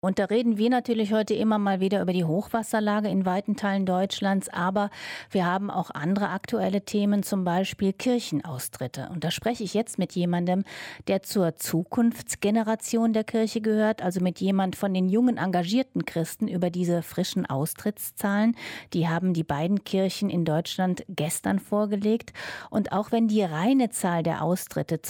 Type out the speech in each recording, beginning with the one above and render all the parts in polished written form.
Und da reden wir natürlich heute immer mal wieder über die Hochwasserlage in weiten Teilen Deutschlands, aber wir haben auch andere aktuelle Themen, zum Beispiel Kirchenaustritte. Und da spreche ich jetzt mit jemandem, der zur Zukunftsgeneration der Kirche gehört, also mit jemand von den jungen engagierten Christen über diese frischen Austrittszahlen. Die haben die beiden Kirchen in Deutschland gestern vorgelegt. Und auch wenn die reine Zahl der Austritte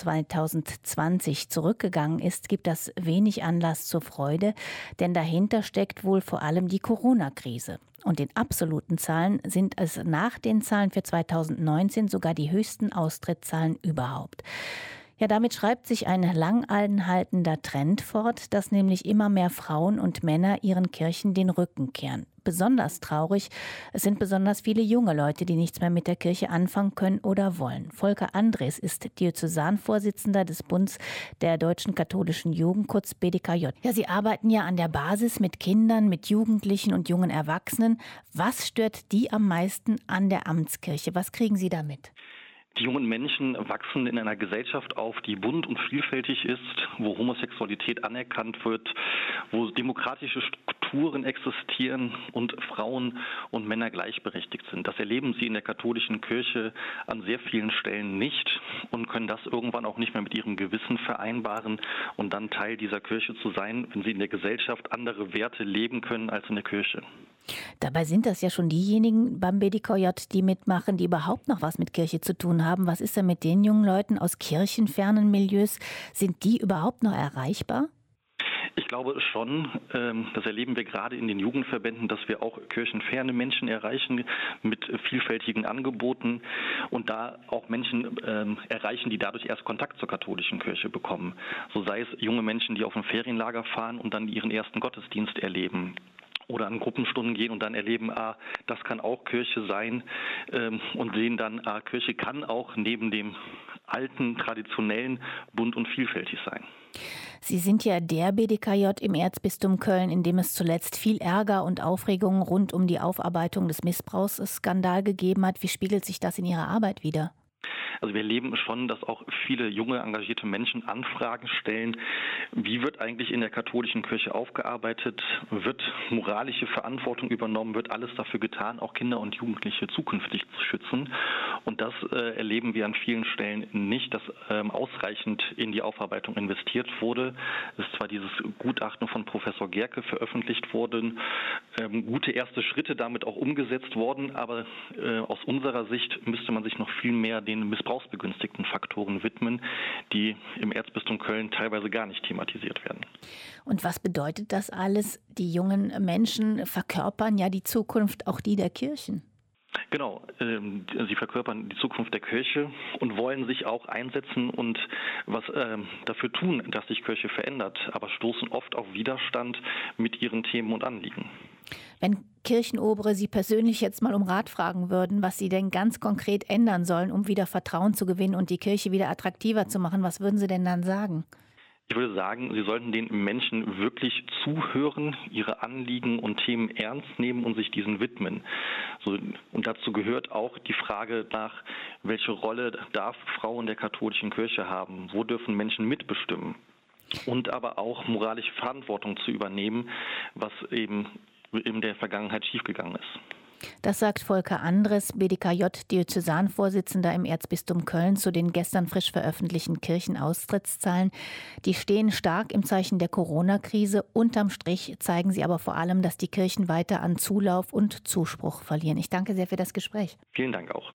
2020 zurückgegangen ist, gibt das wenig Anlass zur Freude. Denn dahinter steckt wohl vor allem die Corona-Krise. Und in absoluten Zahlen sind es nach den Zahlen für 2019 sogar die höchsten Austrittszahlen überhaupt. Ja, damit schreibt sich ein lang anhaltender Trend fort, dass nämlich immer mehr Frauen und Männer ihren Kirchen den Rücken kehren. Besonders traurig, es sind besonders viele junge Leute, die nichts mehr mit der Kirche anfangen können oder wollen. Volker Andres ist Diözesanvorsitzender des Bunds der Deutschen Katholischen Jugend, kurz BDKJ. Ja, Sie arbeiten ja an der Basis mit Kindern, mit Jugendlichen und jungen Erwachsenen. Was stört die am meisten an der Amtskirche? Was kriegen Sie damit? Die jungen Menschen wachsen in einer Gesellschaft auf, die bunt und vielfältig ist, wo Homosexualität anerkannt wird, wo demokratische Strukturen existieren und Frauen und Männer gleichberechtigt sind. Das erleben sie in der katholischen Kirche an sehr vielen Stellen nicht und können das irgendwann auch nicht mehr mit ihrem Gewissen vereinbaren und dann Teil dieser Kirche zu sein, wenn sie in der Gesellschaft andere Werte leben können als in der Kirche. Dabei sind das ja schon diejenigen beim BDKJ, die mitmachen, die überhaupt noch was mit Kirche zu tun haben. Was ist denn mit den jungen Leuten aus kirchenfernen Milieus? Sind die überhaupt noch erreichbar? Ich glaube schon, das erleben wir gerade in den Jugendverbänden, dass wir auch kirchenferne Menschen erreichen mit vielfältigen Angeboten und da auch Menschen erreichen, die dadurch erst Kontakt zur katholischen Kirche bekommen. So sei es junge Menschen, die auf ein Ferienlager fahren und dann ihren ersten Gottesdienst erleben. Oder an Gruppenstunden gehen und dann erleben, das kann auch Kirche sein und sehen dann, Kirche kann auch neben dem alten, traditionellen bunt und vielfältig sein. Sie sind ja der BDKJ im Erzbistum Köln, in dem es zuletzt viel Ärger und Aufregung rund um die Aufarbeitung des Missbrauchsskandals gegeben hat. Wie spiegelt sich das in Ihrer Arbeit wider? Also wir erleben schon, dass auch viele junge, engagierte Menschen Anfragen stellen. Wie wird eigentlich in der katholischen Kirche aufgearbeitet? Wird moralische Verantwortung übernommen? Wird alles dafür getan, auch Kinder und Jugendliche zukünftig zu schützen? Und das erleben wir an vielen Stellen nicht, dass ausreichend in die Aufarbeitung investiert wurde. Es ist zwar dieses Gutachten von Professor Gerke veröffentlicht worden, gute erste Schritte damit auch umgesetzt worden, aber aus unserer Sicht müsste man sich noch viel mehr den missbrauchsbegünstigten Faktoren widmen, die im Erzbistum Köln teilweise gar nicht thematisiert werden. Und was bedeutet das alles? Die jungen Menschen verkörpern ja die Zukunft, auch die der Kirchen. Genau, sie verkörpern die Zukunft der Kirche und wollen sich auch einsetzen und was dafür tun, dass sich Kirche verändert, aber stoßen oft auf Widerstand mit ihren Themen und Anliegen. Wenn Kirchenobere Sie persönlich jetzt mal um Rat fragen würden, was Sie denn ganz konkret ändern sollen, um wieder Vertrauen zu gewinnen und die Kirche wieder attraktiver zu machen, was würden Sie denn dann sagen? Ich würde sagen, sie sollten den Menschen wirklich zuhören, ihre Anliegen und Themen ernst nehmen und sich diesen widmen. Und dazu gehört auch die Frage nach, welche Rolle darf Frau in der katholischen Kirche haben? Wo dürfen Menschen mitbestimmen? Und aber auch moralische Verantwortung zu übernehmen, was eben in der Vergangenheit schiefgegangen ist. Das sagt Volker Andres, BDKJ-Diözesanvorsitzender im Erzbistum Köln, zu den gestern frisch veröffentlichten Kirchenaustrittszahlen. Die stehen stark im Zeichen der Corona-Krise. Unterm Strich zeigen sie aber vor allem, dass die Kirchen weiter an Zulauf und Zuspruch verlieren. Ich danke sehr für das Gespräch. Vielen Dank auch.